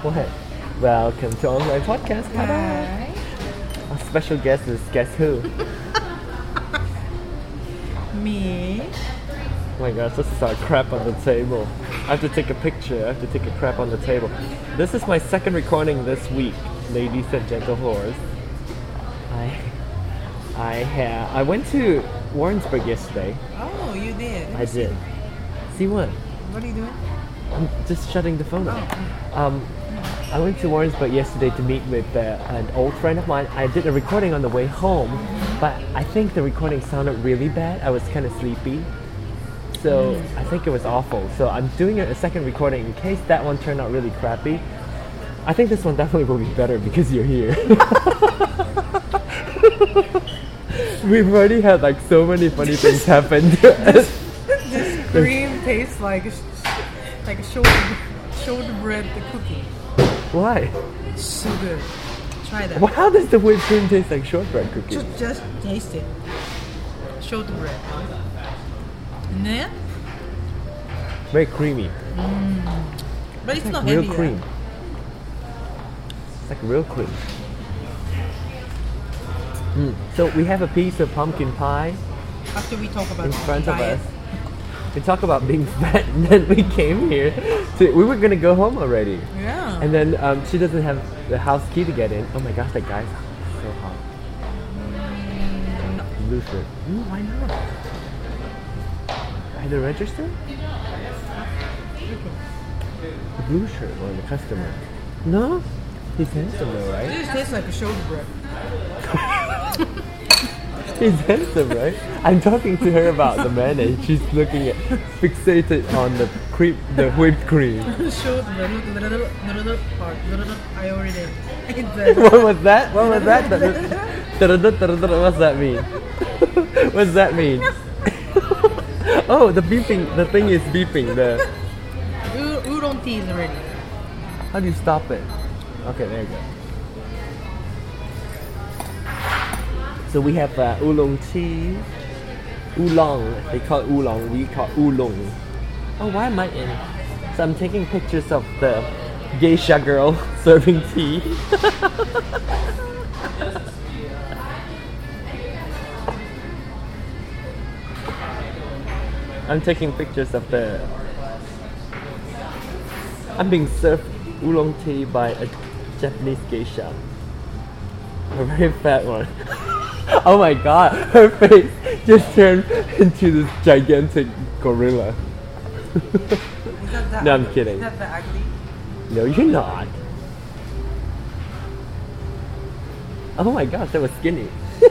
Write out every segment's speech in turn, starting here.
What? Welcome to Online Podcast. Hi. Our special guest is guess who? Me. Oh my gosh, this is our crap on the table. I have to take a picture. I have to take a crap on the table. This is my second recording this week, ladies and gentlemen. I went to Warrensburg yesterday. Oh, you did. I did. See what? What are you doing? I'm just shutting the phone off. I went to Warrensburg yesterday to meet with an old friend of mine. I did a recording on the way home, but I think the recording sounded really bad. I was kind of sleepy. So I think it was awful. So I'm doing a second recording in case that one turned out really crappy. I think this one definitely will be better because you're here. We've already had like so many funny things happen to us. This cream tastes like a shortbread cookie. Why? So good. Try that. Well, how does the whipped cream taste like shortbread cookies? Just taste it. Shortbread. And then, Very creamy. but it's not Real heavy. cream. It's like real cream. So we have a piece of pumpkin pie After we talk about in front of diet. us. We talk about being fat, and then we came here. We were gonna go home already, Yeah. and then she doesn't have the house key to get in. Oh my gosh, that guy's so hot. Blue shirt. Why not? At the register? The blue shirt or the customer? No, he's handsome though, right? This tastes like a shortbread. He's handsome, right? I'm talking to her about the man and she's looking at fixated on the whipped cream. Shortbread. Look, little part. I already did. What was that? What was that? What's that mean? What's that mean? Oh, the beeping. The thing is beeping. The Udon tea is ready. how do you stop it? Okay, there you go. So we have oolong tea. Oolong. They call it oolong. We call it oolong. Oh, why am I in? So I'm taking pictures of the geisha girl serving tea. I'm taking pictures of the... I'm being served oolong tea by a Japanese geisha. A very fat one. Oh my god, her face just turned into this gigantic gorilla. No, I'm kidding. Is that the ugly? No, you're not. Oh my gosh, that was skinny.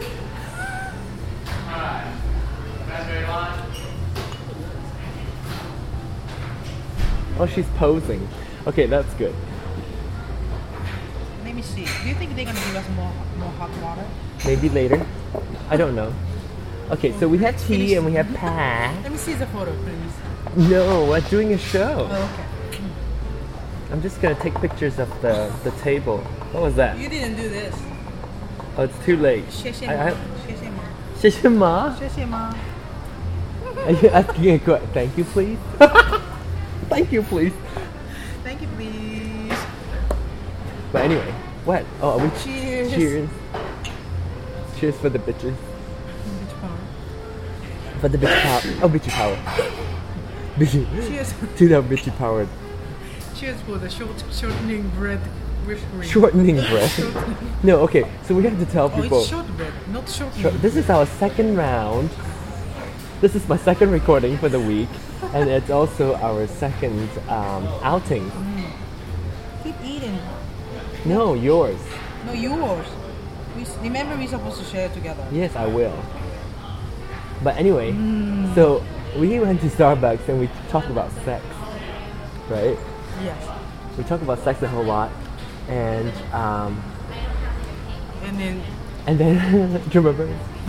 Oh, she's posing. Okay, that's good. Let me see. Do you think they're gonna give us more hot water? Maybe later. I don't know. Okay, so we have tea and we have pie. Let me see the photo, please. No, we're doing a show. Oh, okay. I'm just gonna take pictures of the table. What was that? You didn't do this. Oh, it's too late. 谢谢 I- 妈，谢谢妈， 谢谢妈. 谢谢妈。 Are you asking a question? Thank you, please. Thank you, please. Thank you, please. But anyway, what? Oh, we Cheers. cheers. Cheers for the bitches. Beach power. For the bitch power. Oh, bitchy power. Bitchy. Cheers. To the bitchy powered. Cheers for the shortening bread with cream. Shortening bread. No, okay. So we have to tell Oh, people. it's shortbread, not shortening. This is our second round. This is my second recording for the week, and it's also our second outing. Keep eating. No, yours. No, yours. Remember, we're supposed to share together. Yes, I will. But anyway, so we went to Starbucks and we talked about sex, right? Yes. We talk about sex a whole lot, and And then then do you remember?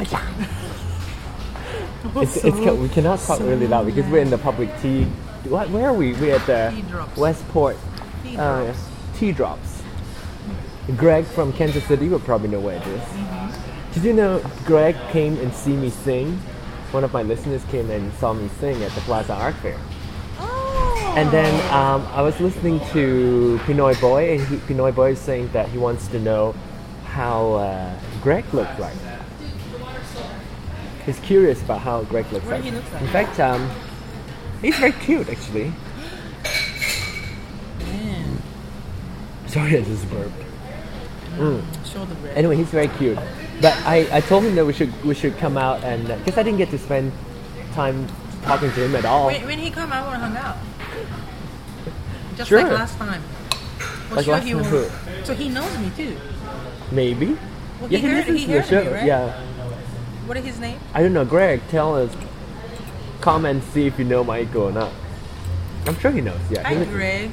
We cannot talk really loud because we're in the public tea. Where are we? We're at the Tea Drops. Westport Tea Drops. Tea Drops. Greg from Kansas City would probably know where it is. Did you know Greg came and see me sing? One of my listeners came and saw me sing at the Plaza Art Fair. oh, And then I was listening to Pinoy Boy, and Pinoy Boy is saying that he wants to know how Greg looked like. He's curious about how Greg looks What like. he looks like? In fact, he's very cute actually. Man. Sorry, I just burped. Shoulder bread. Anyway, he's very cute. But I told him that we should come out and because I didn't get to spend time talking to him at all. When he come, I want to hang out. Just Sure. like last time. For Like sure last he time will. who? So he knows me too. Maybe. Well, Yeah, he heard listens to the me, show. right? Yeah. What is his name? I don't know, Greg, tell us. Comment, see if you know Michael or not. I'm sure he knows, yeah. Hi, he listens. Greg.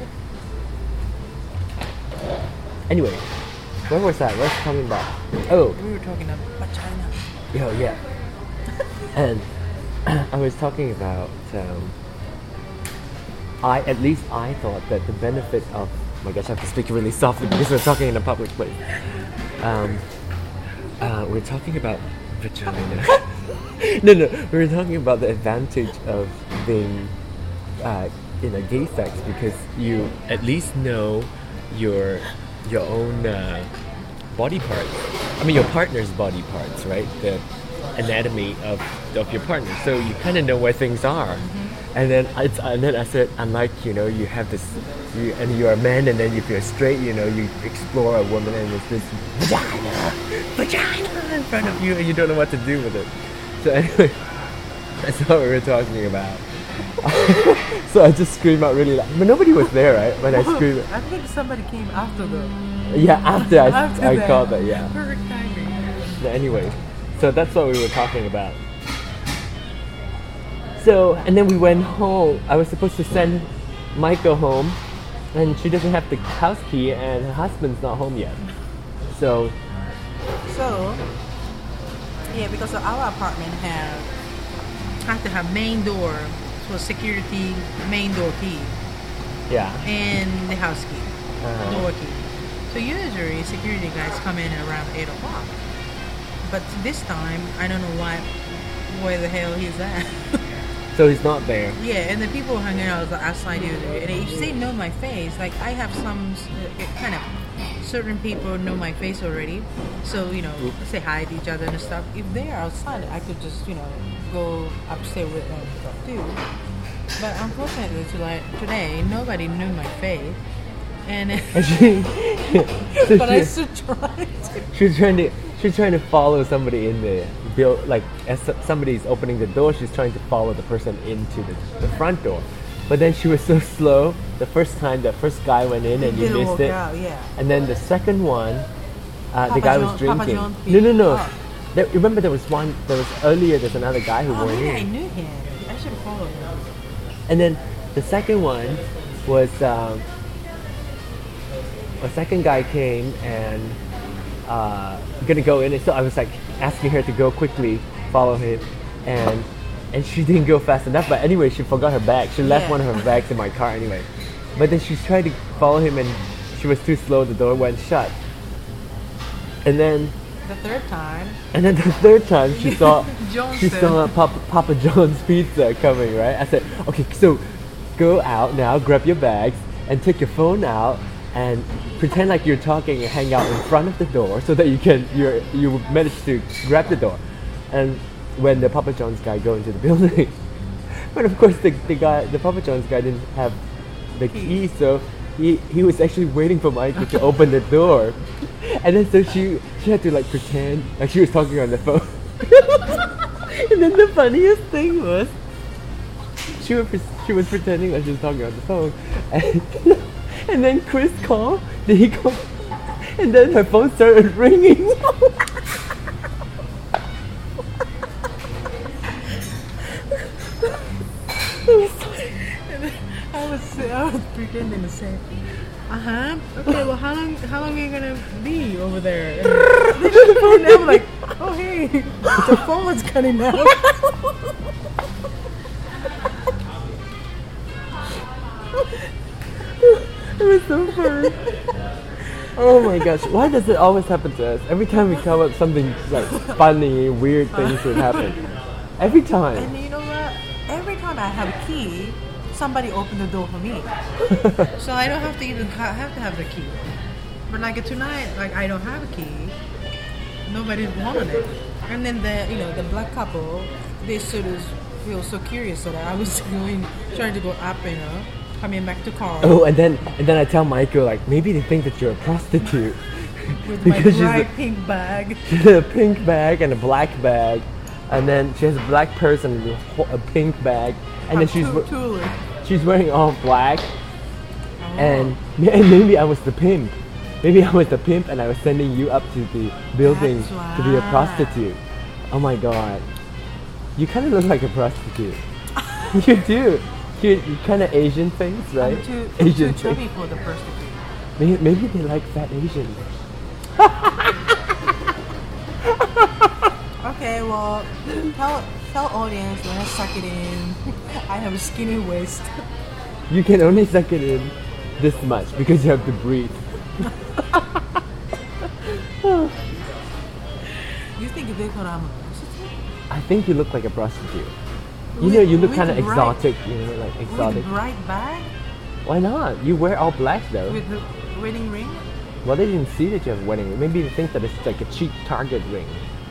Anyway, where was that? What's coming back? Oh, We were talking about China. yeah. And I was talking about, at least I thought that the benefit of, oh my gosh, I have to speak really softly because we're talking in a public place. We're talking about vagina. No, we were talking about the advantage of being in a gay sex because you at least know your own body parts. I mean, your partner's body parts, right? The anatomy of your partner, so you kind of know where things are. And then I said, unlike you have this, and you're a man, and then if you're straight, you explore a woman, and it's this vagina in front of you, and you don't know what to do with it. So anyway, that's what we were talking about. So I just screamed out really loud, but nobody was there, right? When I screamed. I think somebody came after the. Yeah, after After I that. called that, yeah. Perfect timing. Yeah, anyway, so that's what we were talking about. So, and then we went home. I was supposed to send Michael home, and she doesn't have the house key, and her husband's not home yet. So, So, yeah, because our apartment have to have main door for security, main door key, yeah. and the house key, Uh-huh. door key. So usually security guys come in around 8 o'clock. But this time, I don't know where the hell he's at. So he's not there. Yeah, and the people hanging out outside usually, and if they know my face, like I have some kind of certain people know my face already, so say hi to each other and stuff. If they're outside, I could just go upstairs with them and stuff too. But unfortunately, today nobody knew my face, and And she, so but she, I still tried. she's trying to follow somebody in the build, like as somebody's opening the door, she's trying to follow the person into the front door. But then she was so slow. The first time, the first guy went in and you Didn't missed work it. out, yeah. And then the second one, the Papa guy was John- Papa drinking. John's No. Oh. Remember there was one. There was earlier. There's another guy who Oh, went maybe I in. knew him. I should have followed him. And then the second one was a second guy came and gonna go in, and so I was like asking her to go quickly, follow him, and she didn't go fast enough. But anyway, she forgot her bag. She left Yeah. one of her bags in my car anyway. But then she tried to follow him, and she was too slow. The door went shut. And then The third time, the third time she saw Johnson. Papa John's pizza coming, right? I said, okay, so go out now, grab your bags, and take your phone out, and pretend like you're talking and hang out in front of the door so that you manage to grab the door. And when the Papa John's guy go into the building, but of course the Papa John's guy didn't have the key, so he was actually waiting for Michael to open the door. And then so she had to like pretend like she was talking on the phone. And then the funniest thing was she was pretending like she was talking on the phone, and then Chris called. Did he call? And then her phone started ringing. I was pretending to say, okay, well, how long are you gonna be over there? And the phone, I'm like, oh hey, the phone was cutting out. It was so funny. Oh my gosh, why does it always happen to us? Every time we come up something like funny, weird things would happen. Every time. And you know what? Every time I have a key, somebody open the door for me. So I don't have to even have to have the key. But like tonight, like I don't have a key. Nobody wanted it. And then the black couple, they sort of feel so curious that I was trying to go up, coming back to car. Oh, and then I tell Michael, like, maybe they think that you're a prostitute. With my because bright pink bag. She has a pink bag and a black bag, and then she has a black purse and a pink bag, and then she's wearing all black, and maybe I was the pimp. Maybe I was the pimp and I was sending you up to the building to be a prostitute. Oh my god. You kind of look like a prostitute. You do. You kind of Asian face, right? I'm too chubby for the prostitute. Maybe they like fat Asians. Okay, well, tell audience when I suck it in, I have a skinny waist. You can only suck it in this much because you have to breathe. You think they thought I'm a prostitute? I think you look like a prostitute. You look kind of exotic. Like exotic. With bright bag? Why not? You wear all black though. With the wedding ring? Well, they didn't see that you have a wedding ring. Maybe they think that it's like a cheap Target ring.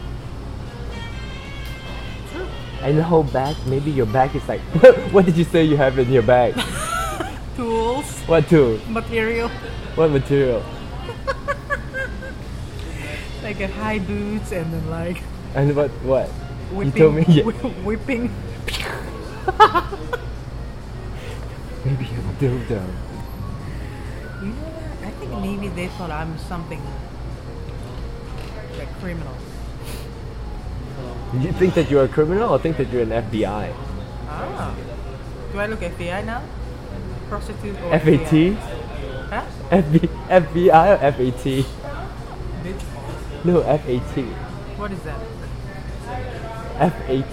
True. And the whole bag, maybe your bag is like, what did you say you have in your bag? Tools. What tool? Material. What material? Like a high boots and then like... And what? Whipping, you told me, yeah. Whipping. Maybe a dildo. You know what? I think maybe they thought I'm something like criminal. You think that you're a criminal or think that you're an FBI? Ah. Do I look FBI now? Prostitute or FAT? FBI? Huh? FBI or FAT? Bitch. No, FAT. What is that? FAT.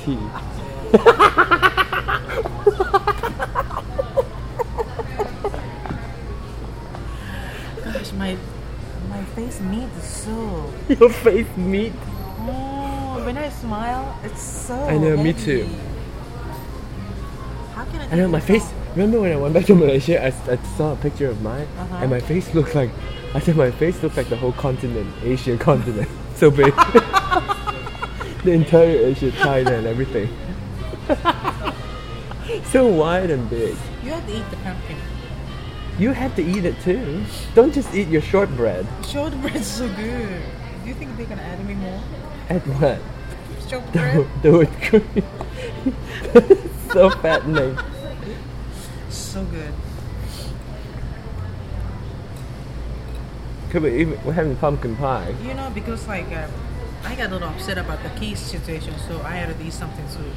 Gosh, my face meat is so... Your face meat? Oh, when I smile, it's so I know, me heavy. too. How can I I know, my face... Remember when I went back to Malaysia, I saw a picture of mine, and my face looked like... I said my face looks like the whole continent, Asia continent. So big. The entire Asia, China and everything. So wide and big. You have to eat the pumpkin. You have to eat it too. Don't just eat your shortbread. Shortbread's so good. Do you think they're gonna add me more? Add what? Shortbread? The whipped cream. So fattening. So good. We're having pumpkin pie. Because like I got a little upset about the key situation, so I had to eat something sweet.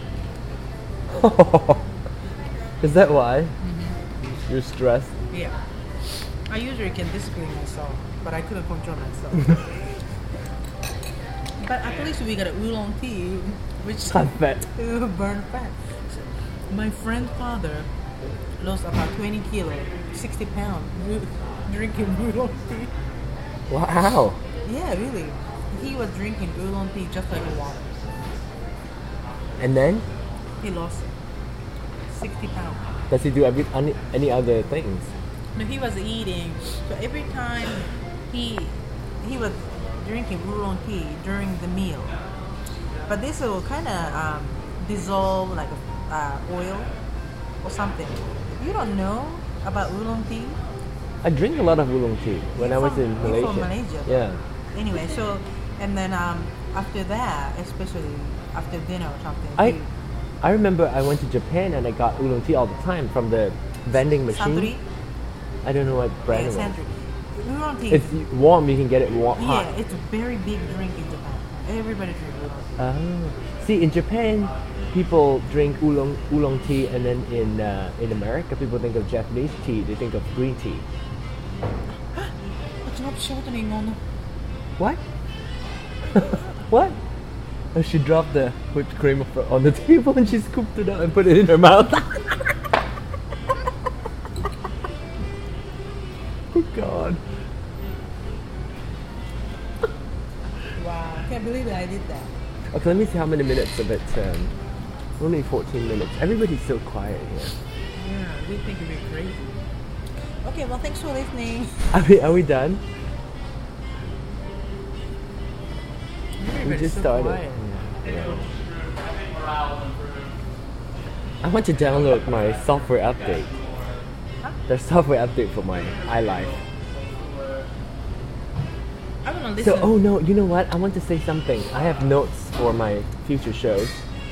Is that why? Mm-hmm. You're stressed? Yeah. I usually can discipline myself, but I couldn't control myself. But at least we got a oolong tea, which Not fat. burn fat. So my friend's father lost about 20 kilos, 60 pounds, drinking oolong tea. Wow. Yeah, really. He was drinking oolong tea just like water. And then? He lost 60 pounds. Does he do any other things? No, he was eating. So every time he was drinking oolong tea during the meal. But this will kind of dissolve like oil or something. You don't know about oolong tea? I drink a lot of oolong tea when I was in You're Malaysia. from Malaysia? Yeah. Anyway, so, and then after that, especially after dinner or something. I remember I went to Japan and I got oolong tea all the time from the vending machine. Suntory? I don't know what brand it was. Suntory. Oolong tea. It's warm, you can get it hot. Yeah, it's a very big drink in Japan. Everybody drinks oolong tea. Oh. See, in Japan, people drink oolong tea, and then in America, people think of Japanese tea. They think of green tea. It's not shortening on. What? What? Oh, she dropped the whipped cream on the table and she scooped it up and put it in her mouth. Oh God. Wow, I can't believe that I did that. Okay, let me see how many minutes of it. Only 14 minutes. Everybody's so quiet here. Yeah, we think we're crazy. Okay, well, thanks for listening. Are we done? We Everybody's just so started. quiet. I want to download my software update. Huh? The software update for my iLife. I want to listen. So, oh no, you know what? I want to say something. I have notes for my future shows.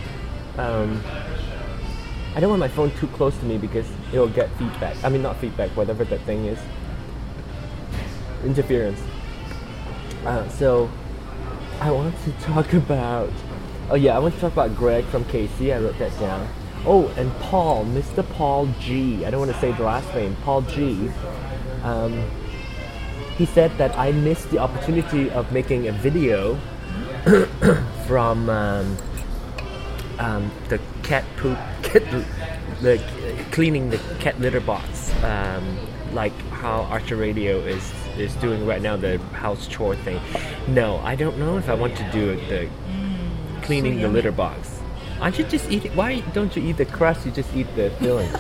I don't want my phone too close to me because it will get feedback. I mean, not feedback, whatever that thing is. Interference. So, I want to talk about. Oh yeah, I want to talk about Greg from KC. I wrote that down. Oh, and Paul, Mr. Paul G. I don't want to say the last name. Paul G. He said that I missed the opportunity of making a video from the cat poop, the cleaning the cat litter box, like how Archer Radio is doing right now, the house chore thing. No, I don't know if I want to do the cleaning so the yummy. litter box. I should just eat it. Why don't you eat the crust? You just eat the filling.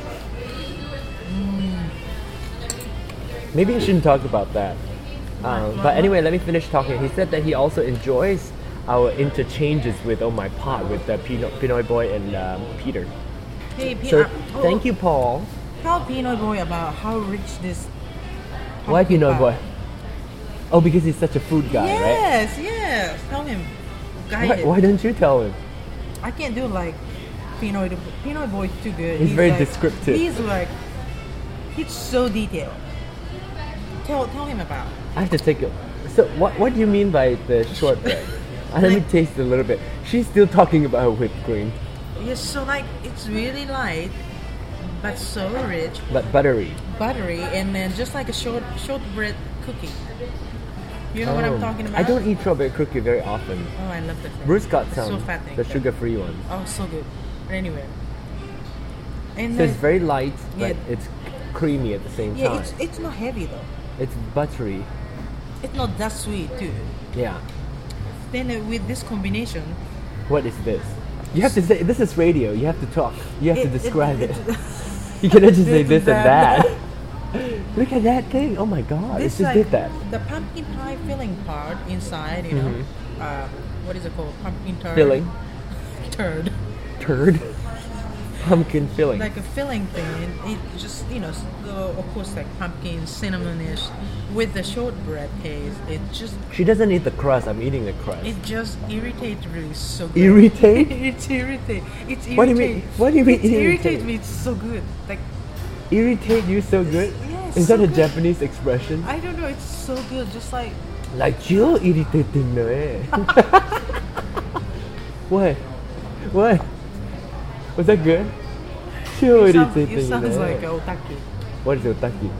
Maybe I shouldn't talk about that. But anyway, let me finish talking. He said that he also enjoys our interchanges with Oh My Pod with Pinoy Boy and Peter. Hey, So thank you, Paul. Tell Pinoy Boy about how rich this. Why pumpkin Pinoy pie- Boy? Oh, because he's such a food guy, right? Yes, yes. Tell him. Guide it. Why don't you tell him? I can't do like Pinoy. Pinoy Boy is too good. He's very like, descriptive. He's so detailed. Tell him about. I have to take it. So what do you mean by the shortbread? Let me taste it a little bit. She's still talking about her whipped cream, Yes, so like it's really light, but so rich, but buttery. buttery, and then just like a shortbread cookie. You know what I'm talking about? I don't eat strawberry cookie very often. Oh, I love the. Bruce got It's some, so fattening. the sugar-free one. Oh, so good. But anyway. And So it's then, very light, but Yeah. it's creamy at the same yeah, time. it's not heavy though. It's buttery. It's not that sweet too. Yeah. Then with this combination, What is this? You have to say, this is radio. You have to talk. You have to describe it. it- You cannot just say This this and and that. Look at that thing. Oh my god. It this just like did that. the pumpkin pie filling part inside, you know, what is it called? Pumpkin turd. Filling. Turd. Turd. Pumpkin filling. Like a filling thing. And it just, you know, of course, like pumpkin, cinnamonish, with the shortbread taste. It just, She doesn't eat the crust. I'm eating the crust. it just irritates really so good. Irritate? It's irritate. It's irritate. What do you mean? What do you mean It irritates irritate? me. It's so good. Like Irritate you so good? Yes, Is so that a good. Japanese expression? I don't know. It's so good. Just like Like you're irritating na eh. What? What? Was that good? You're it irritating sounds na like eh. otaki. What is otaki?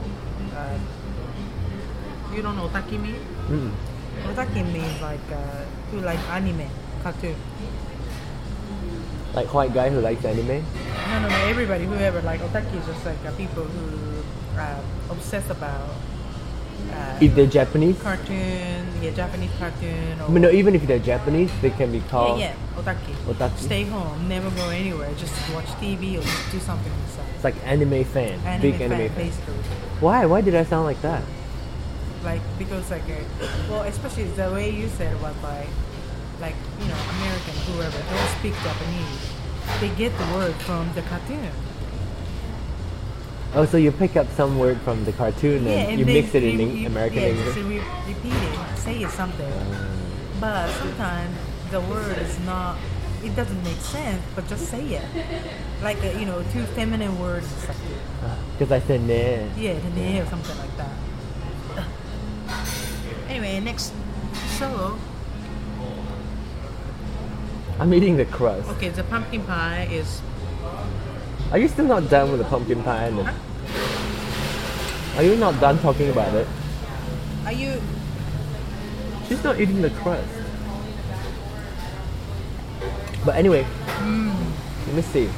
You don't know otaki mean? Mm. Otaki means like who like anime, cartoon. Like white guy who likes anime? No. Everybody, whoever like otaki is just like people who obsess about If they're Japanese? cartoon, Japanese cartoon. Or, I mean, no, even if they're Japanese, they can be called. yeah, otaki. Otaki. Stay home, never go anywhere, just watch TV or just do something inside. It's like anime fan. Big anime fan. basically. Why? Why did I sound like that? Like because like well, especially the way you said was like you know American whoever don't speak Japanese, they get the word from the cartoon. Oh, so you pick up some word from the cartoon and you mix it in American English? Just repeat it, say it something. But sometimes the word is not. It doesn't make sense, but just say it. Like you know, two feminine words or something. Because I said nah. Yeah, the name or something like that. Anyway, next solo. I'm eating the crust. Okay, the pumpkin pie is. Are you still not done with the pumpkin pie? Are you not done talking about it? Are you? She's not eating the crust. But anyway, let me see.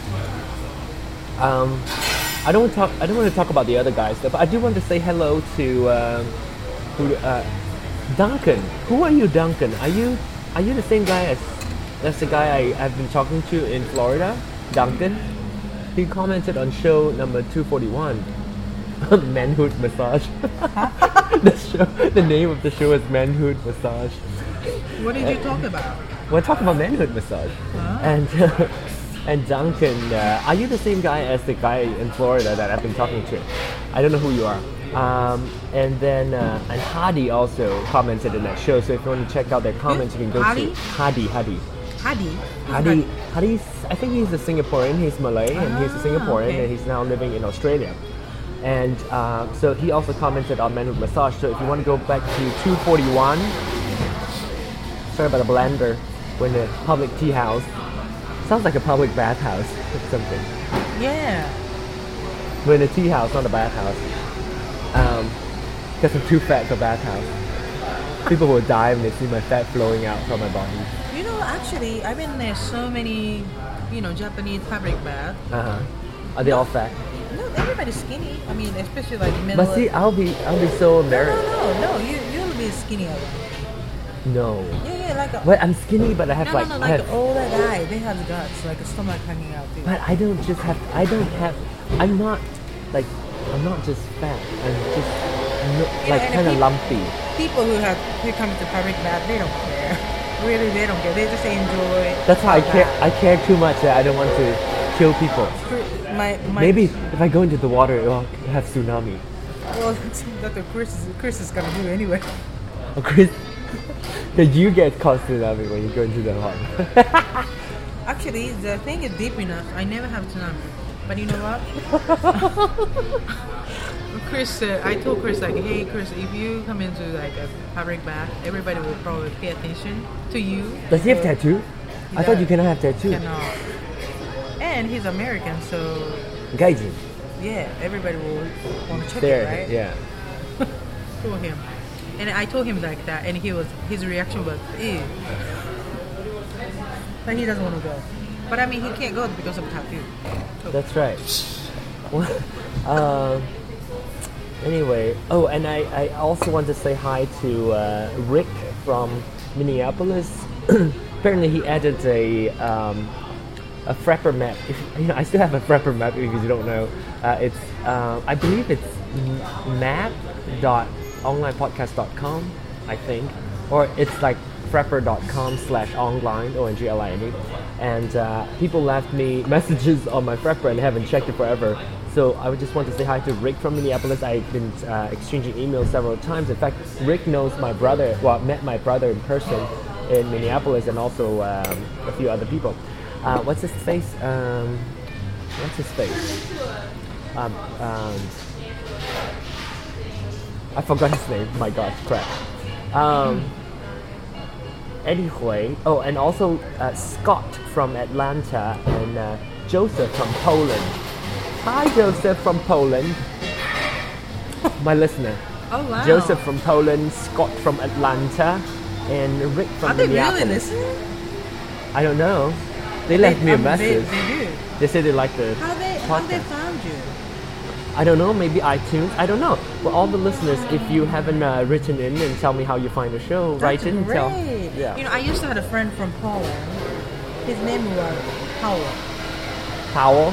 I don't want to talk about the other guys, but I do want to say hello to Duncan. Who are you, Duncan? Are you the same guy as the guy I've been talking to in Florida, Duncan? He commented on show number 241. Manhood Massage. The name of the show is Manhood Massage. What did you talk about? We're talking about manhood massage. And and Duncan, are you the same guy as the guy in Florida that I've been talking to? I don't know who you are. And then and Hadi also commented in that show. So if you want to check out their comments, you can go Hadi? to Hadi. Hadi? Hadi's, I think he's a Singaporean. He's Malay and he's a Singaporean, okay. and he's now living in Australia. And so he also commented on manhood massage. So if you want to go back to 241, sorry about the blender. We're in a public tea house. Sounds like a public bathhouse or something. Yeah. We're in a tea house, not a bathhouse. Because I'm too fat for bathhouse. People will die when they see my fat flowing out from my body. You know, actually, I've been there so many, Japanese public baths. Are they all fat? No, everybody's skinny. I mean, especially like middle. But see, I'll be so embarrassed. No. You'll be skinny. No. Yeah, like a. But I'm skinny, but I have No, I like have, an older guy. They have guts, like a stomach hanging out too. But I'm not just fat. I'm just kind of lumpy. People who come to public bath, they don't care. Really, they don't care. They just enjoy. That's how I the care. bath. I care too much that I don't want to kill people. My Maybe if I go into the water, it will have tsunami. Well, that's what Chris is gonna do anyway. Oh, Chris, you get caught tsunami when you go into the water. Actually, the thing is deep enough. I never have tsunami. But you know what? Chris, I told Chris like, hey Chris, if you come into like a public bath, everybody will probably pay attention to you. Does he have tattoo? I thought you cannot have tattoo. Cannot. And he's American, so Gaijin. yeah, everybody will want to check There, it, right? yeah. Told him, and I told him like that, and his reaction was, ew. But he doesn't want to go. But I mean, he can't go because of tattoo. So. That's right. Anyway, and I also want to say hi to Rick from Minneapolis. Apparently, he added a Frapper map. I still have a Frapper map. If you don't know, it's I believe it's map.onlinepodcast.com. I think, or it's like frapper.com/online ONGLINE. And people left me messages on my Frapper and haven't checked it forever. So I would just want to say hi to Rick from Minneapolis. I've been exchanging emails several times. In fact, Rick knows my brother, met my brother in person in Minneapolis, and also a few other people. What's his face? I forgot his name. My gosh, crap. Anyway, and also Scott from Atlanta and Joseph from Poland. Hi, Joseph from Poland. My listener. Oh wow. Joseph from Poland, Scott from Atlanta, and Rick from Are they Minneapolis. really listening? I don't know. They left me a message. They do. They said they like the How they podcast. found you? I don't know, maybe iTunes. I don't know. Well, all the listeners, if you haven't written in and tell me how you find the show, write in and tell. Yeah. I used to have a friend from Poland. His name was Powell. Powell?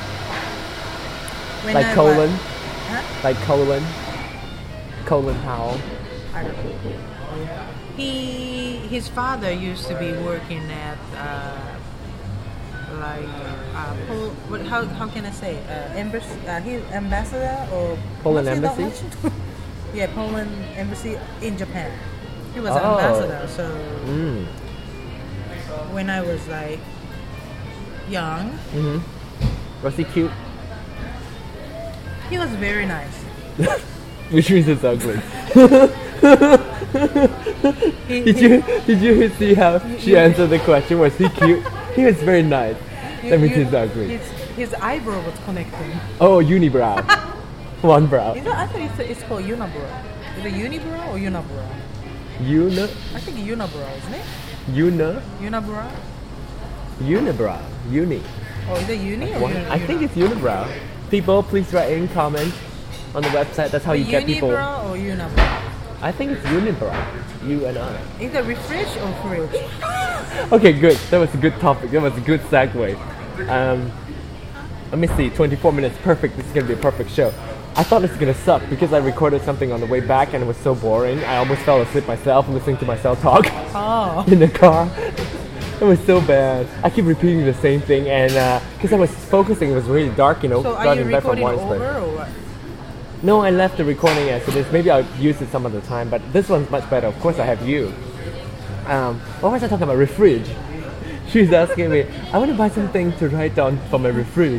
When Like I colon? wa- Huh? Like colon? Colon Powell. I don't know. His father used to be working at how can I say embassy? Ambassador or Poland what's it, embassy? Washington? Yeah, Poland embassy in Japan. He was Oh. an ambassador. So Mm. when I was like young, Mm-hmm. Was he cute? he was very nice. Which means it's ugly. He- Did you see how she answered the question? Was he cute? He was very nice. That means he's ugly. His eyebrow was connecting. Oh, unibrow. One brow. I thought it's called unibrow. Is it unibrow or unibrow? Uni? I think unibrow, isn't it? Unibrow? Unibrow. Uni. Oh, is it uni or I think it's unibrow. People, please write in comment on the website. That's how you get people. Unibrow or unibrow? I think it's unibrow. You and I. Is it refresh or fridge? Okay, good. That was a good topic. That was a good segue. let me see, 24 minutes, perfect. This is gonna be a perfect show. I thought this was gonna suck because I recorded something on the way back and it was so boring. I almost fell asleep myself listening to myself talk Oh. in the car. It was so bad. I keep repeating the same thing, and because I was focusing, it was really dark, So are you driving back from recording Warrensburg. over or what? No, I left the recording as it is. Maybe I'll use it some other time, but this one's much better. Of course, I have you. What was I talking about? Refridge. She's asking me, I want to buy something to write down for my refridge.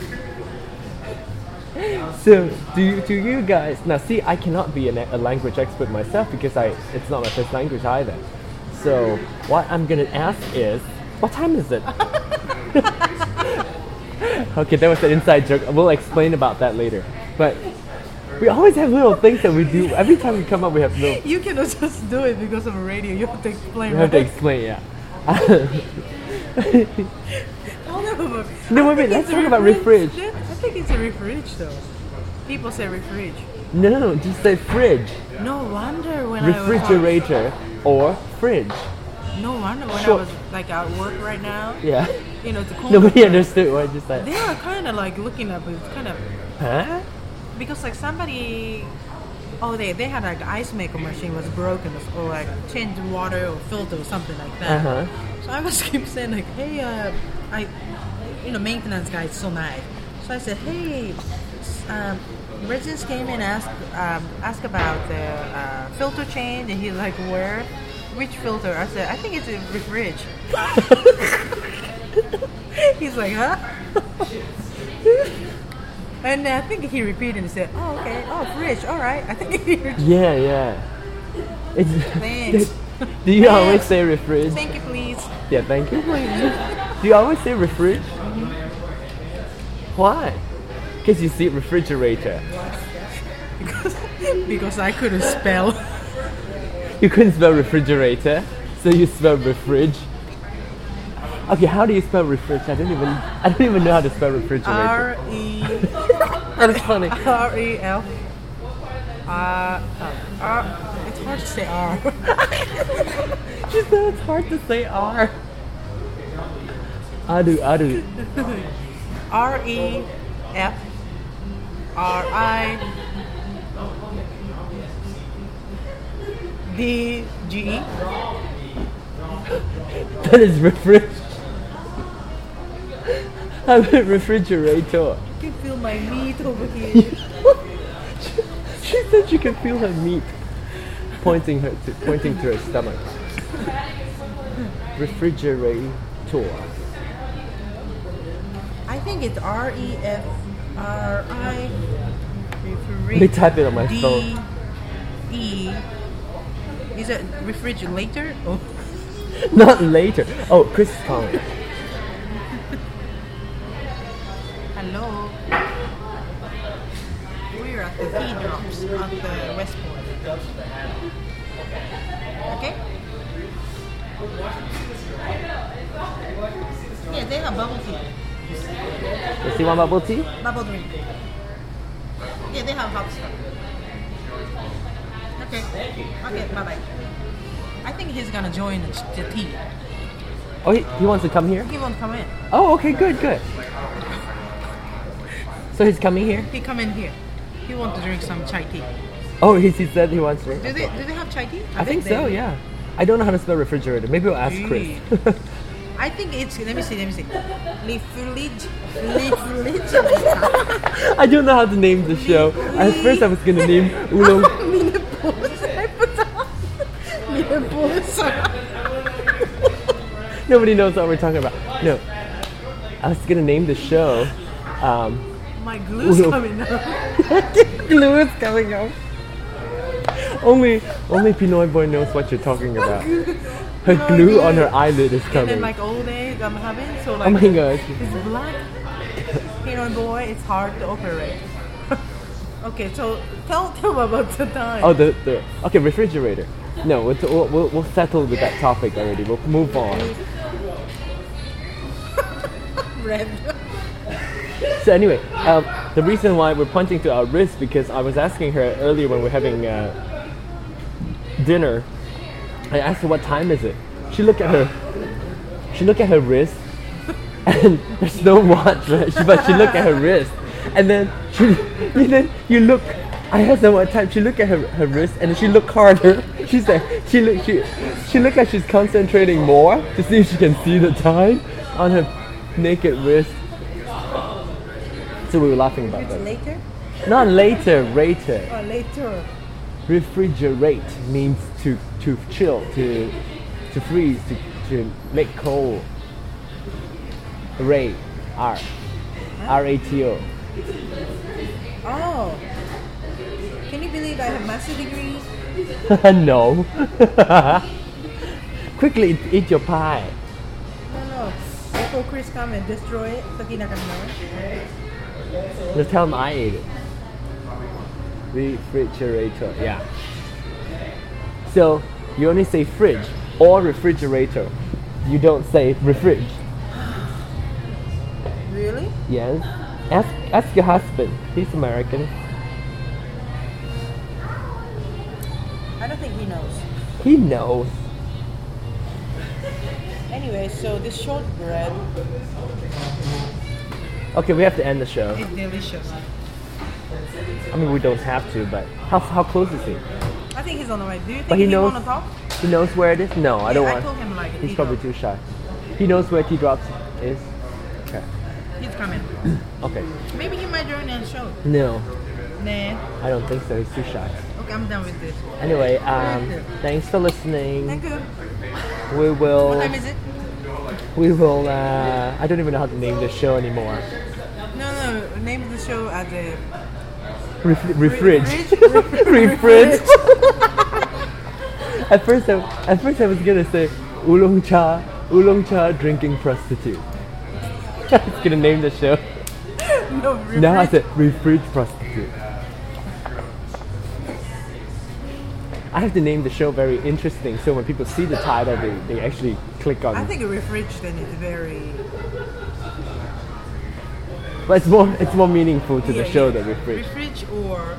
So, do you guys... Now, see, I cannot be a language expert myself because it's not my first language either. So, what I'm going to ask is, what time is it? Okay, that was an inside joke. We'll explain about that later. But we always have little things that we do. Every time we come up, we have little... You cannot just do it because of radio. You have to explain. We have to right? explain, yeah. Oh, no. No, wait, I think let's it's talk a about refridge. I think it's a refridge though. People say refridge. No, just say fridge. No wonder when Refrigerator or fridge. No wonder when Sure. I was like at work right now. Yeah. You know, the cold. Nobody understood what I just said. They are kind of like looking up. It's kind of Huh? because like somebody. Oh, they had like ice maker machine was broken or like changed water or filter or something like that. Uh-huh. So I was keep saying like, hey, maintenance guy is so nice. So I said, hey, residents came and asked about the filter change, and he's like, where? Which filter? I said, I think it's a refridge. He's like, huh? And I think he repeated and said, oh, okay, oh, fridge, all right. I think he Yeah. It's, Thanks. do you always say refridge? Thank you, please. Yeah, thank you. Do you always say refridge? Why? Because you see refrigerator. Because I couldn't spell. You couldn't spell refrigerator, so you spell refridge. Okay, how do you spell refridge? I don't even know how to spell refrigerator. R-E... That's funny. R-E-L... it's hard to say R. She said it's hard to say R. Adu. R-E-F-R-I-D-G-E. That is refridge. I'm a refrigerator. You can feel my meat over here. She said she could feel her meat pointing to her stomach. Refrigerator. I think it's R-E-F-R-I. Let me type it on my phone. D-E. Is it refrigerator? Oh. Not later. Oh, Chris is calling. Hello. We're at the tea drops at the Westport. Okay? Yeah, they have bubble tea. Does he want bubble tea? Bubble drink. Yeah, they have hot stuff. Okay. Okay, bye-bye. I think he's gonna join the tea. Oh, he wants to come here? He won't come in. Oh, okay, good. So he's coming here? He come in here. He wants to drink some chai tea. Oh, he said he wants to drink. Do they have chai tea? I think so, yeah. I don't know how to spell refrigerator. Maybe we'll ask Chris. I think it's, let me see. Refrigerator. I don't know how to name the show. At first I was going to name Oolong... Nobody knows what we're talking about. No. I was going to name the show... My glue's coming out. Glue is coming out. Only Pinoy boy knows what you're talking about. Her glue on her eyelid is And coming. then like old days I'm having, so like Oh my gosh. it's black. Pinoy boy, it's hard to operate. Okay, so tell about the time. Oh, the okay, refrigerator. No, we'll settle with that topic already. We'll move on. Red. So anyway, the reason why we're pointing to our wrist because I was asking her earlier when we're having dinner. I asked her what time is it. She looked at her wrist, and there's no watch, right? But she looked at her wrist, and then you look. I had some one time. She looked at her wrist, and then she looked harder. She said she looked like she's concentrating more to see if she can see the time on her naked wrist. So we were laughing about that. Later? Not later, later. Oh, later. Refrigerate means to chill, to freeze, to make cold. Rate, R-A-T-O. Oh. Can you believe I have master degree? No. Quickly eat your pie. No. Before Chris come and destroy it, pagi na kami. Just tell him I ate it. Refrigerator, yeah. So you only say fridge or refrigerator. You don't say refridge. Really? Yes. Ask your husband. He's American. I don't think he knows. He knows. Anyway, so this shortbread Okay, we have to end the show. is delicious. I mean, we don't have to, but how close is he? I think he's on the way. Do you think But he knows. want to talk? He knows where it is. No, I don't I want. told him like He's he probably go. too shy. He knows where Tea Drops is. Okay. He's coming. Okay. Maybe he might join the show. No, Nah. I don't think so. He's too shy. Okay, I'm done with this. Anyway, thanks for listening. Thank you. We will. What time is it? We will. I don't even know how to name this show anymore. No. Name of the show as a Refridge. Refridge. Refridge. At first I was gonna say oolong cha drinking prostitute. I was gonna name the show. No, Now I said refridge prostitute. I have to name the show very interesting so when people see the title they actually click on I it. think a refridge then is very But it's more meaningful to the show than refridge. Refridge or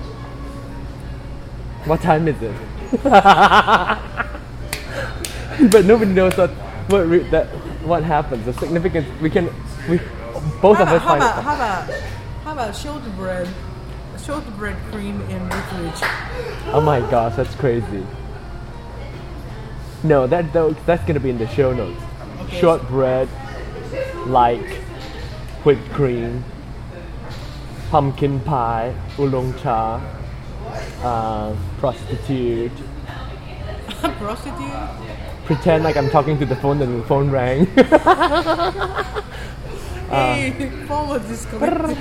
What time is it? But nobody knows what happens. The significance we both of us find it. how about shortbread cream in refridge? Oh my gosh, that's crazy. No, that's gonna be in the show notes. Okay. Shortbread, like whipped cream, pumpkin pie, oolong cha, prostitute. Prostitute? Pretend like I'm talking to the phone and the phone rang. Hey, phone was disconnected.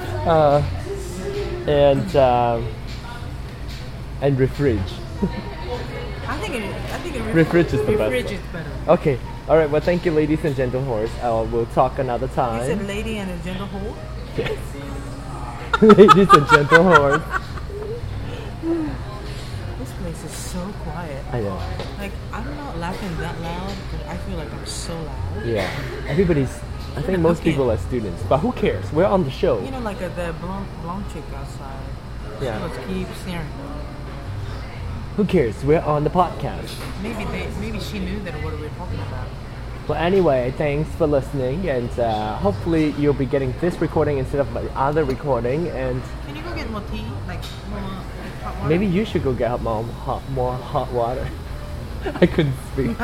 And refridge. I think Refridge is the best refridge one. is better. Okay, all right. Well, thank you, ladies and gentle horse. We'll talk another You said time. lady and a gentle whore? Yes. Ladies and gentle horse. This place is so quiet. I know. Like, I'm not laughing that loud, but I feel like I'm so loud. Yeah. Everybody's. I think most Okay. people are students, but who cares? We're on the show. You know, like the blonde chick outside. Yeah. She was keep staring. Who cares? We're on the podcast. Maybe she knew that what we were talking about. Well, anyway, thanks for listening, and hopefully you'll be getting this recording instead of my other recording, and Can you go get more tea? Like more hot water? maybe you should go get more hot water. I couldn't speak.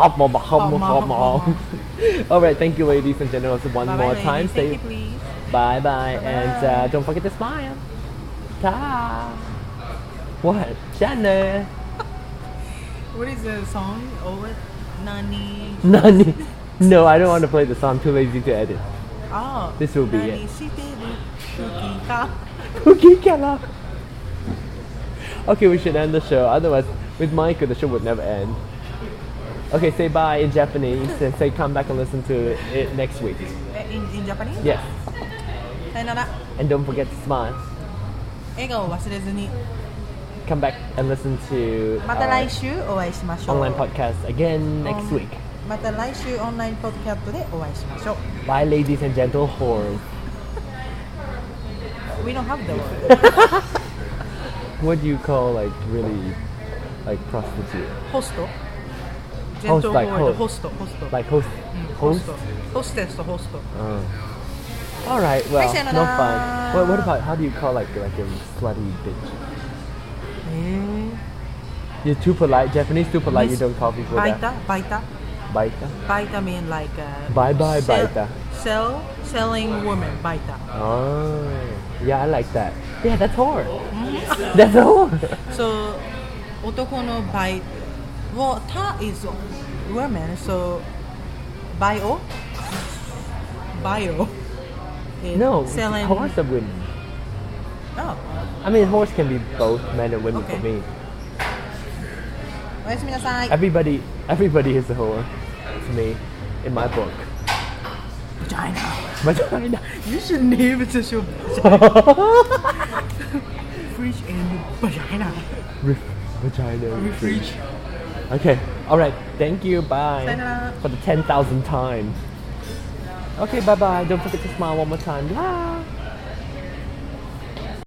All right, thank you, ladies and gentlemen. One Bye-bye, more ladies. time, Thank say you, please. bye bye, Bye-bye. and don't forget to smile. Ta. What? Jana. What is the song? Oh, what? Nani. Nani? No, I don't want to play the song. Too lazy to edit. Oh. This will be Nani it. shiteru Kukita. Cookie killer. Okay, we should end the show. Otherwise, with Michael, the show would never end. Okay, say bye in Japanese and say come back and listen to it next week. In Japanese? Yes. さよなら。 And don't forget to smile. 笑顔を忘れずに。 Come back and listen to また来週お会いしましょう。 online podcast again next week. また来週オンラインポッドキャストでお会いしましょう。 Bye, ladies and gentle whores. We don't have the word. What do you call like really like prostitute? ホスト Host, gentle like whore, the host. hosto. Like host. Host? Hostess, the hosto. All right. Well, Hi, no Sayonara. fun. What about how do you call like a slutty bitch? You're too polite. Japanese too polite. You don't call people that. Baita. Baita. Baita mean like Bye bye baita. selling woman. Baita. Oh, yeah, I like that. Yeah, that's whore. That's a whore. So, 男のバイ well, ta is woman, so bio is No, selling. horse are women. Oh, I mean, horse can be both men and women Okay. for me. おやすみなさい。 Everybody is a whore to me in my book. Vagina. Vagina. You should name it as your fridge and vagina. Vagina. Fridge. Okay. All right. Thank you. Bye. Sayonara. For the 10,000th time. Okay. Bye bye. Don't forget to smile one more time. Bye.